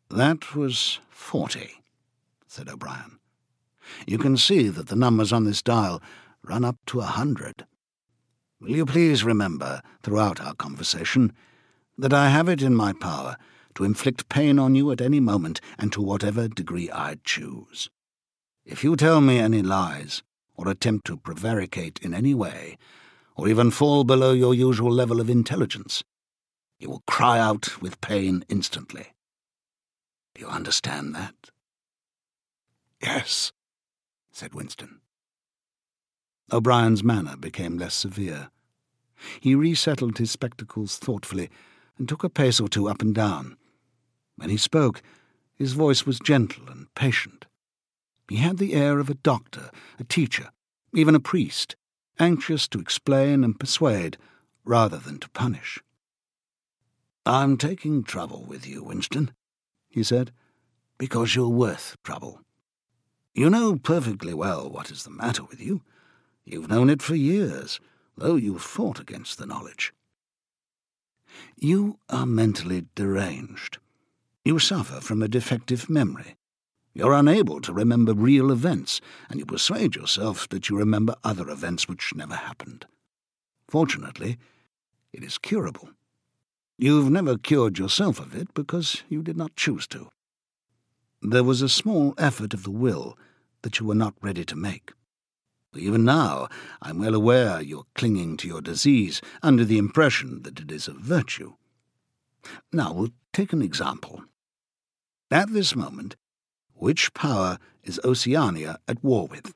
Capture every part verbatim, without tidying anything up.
That was forty, said O'Brien. You can see that the numbers on this dial run up to a hundred. Will you please remember, throughout our conversation, that I have it in my power to inflict pain on you at any moment and to whatever degree I choose. If you tell me any lies, or attempt to prevaricate in any way, or even fall below your usual level of intelligence, you will cry out with pain instantly. Do you understand that? Yes, said Winston. O'Brien's manner became less severe. He resettled his spectacles thoughtfully and took a pace or two up and down. When he spoke, his voice was gentle and patient. He had the air of a doctor, a teacher, even a priest, anxious to explain and persuade rather than to punish. "I'm taking trouble with you, Winston," he said, "because you're worth trouble. You know perfectly well what is the matter with you. You've known it for years, though you've fought against the knowledge. You are mentally deranged. You suffer from a defective memory. You're unable to remember real events, and you persuade yourself that you remember other events which never happened. Fortunately, it is curable. You've never cured yourself of it because you did not choose to. There was a small effort of the will that you were not ready to make. Even now, I'm well aware you're clinging to your disease under the impression that it is a virtue. Now, we'll take an example. At this moment, which power is Oceania at war with?"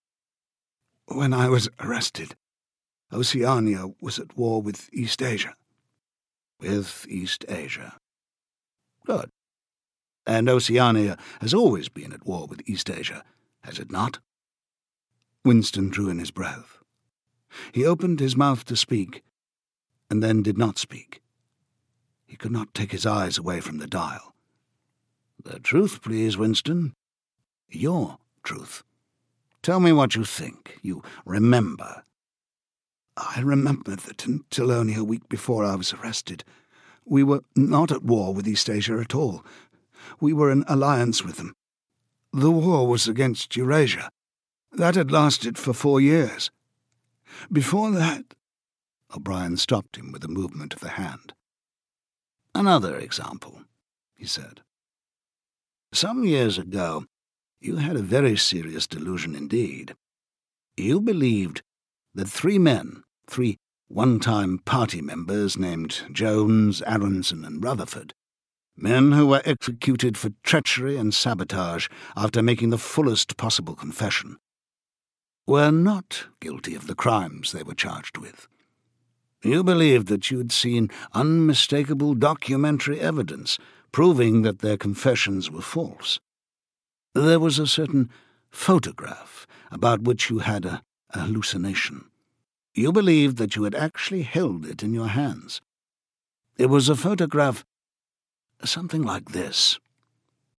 "When I was arrested, Oceania was at war with East Asia." "With East Asia. Good. And Oceania has always been at war with East Asia, has it not?" Winston drew in his breath. He opened his mouth to speak, and then did not speak. He could not take his eyes away from the dial. "The truth, please, Winston. Your truth. Tell me what you think, you remember." "I remember that until only a week before I was arrested, we were not at war with East Asia at all. We were in alliance with them. The war was against Eurasia. That had lasted for four years. Before that—" O'Brien stopped him with a movement of the hand. "Another example," he said. "Some years ago, you had a very serious delusion indeed. You believed that three men, three one-time party members named Jones, Aronson, and Rutherford, men who were executed for treachery and sabotage after making the fullest possible confession, were not guilty of the crimes they were charged with. You believed that you had seen unmistakable documentary evidence proving that their confessions were false. There was a certain photograph about which you had a, a hallucination. You believed that you had actually held it in your hands. It was a photograph something like this."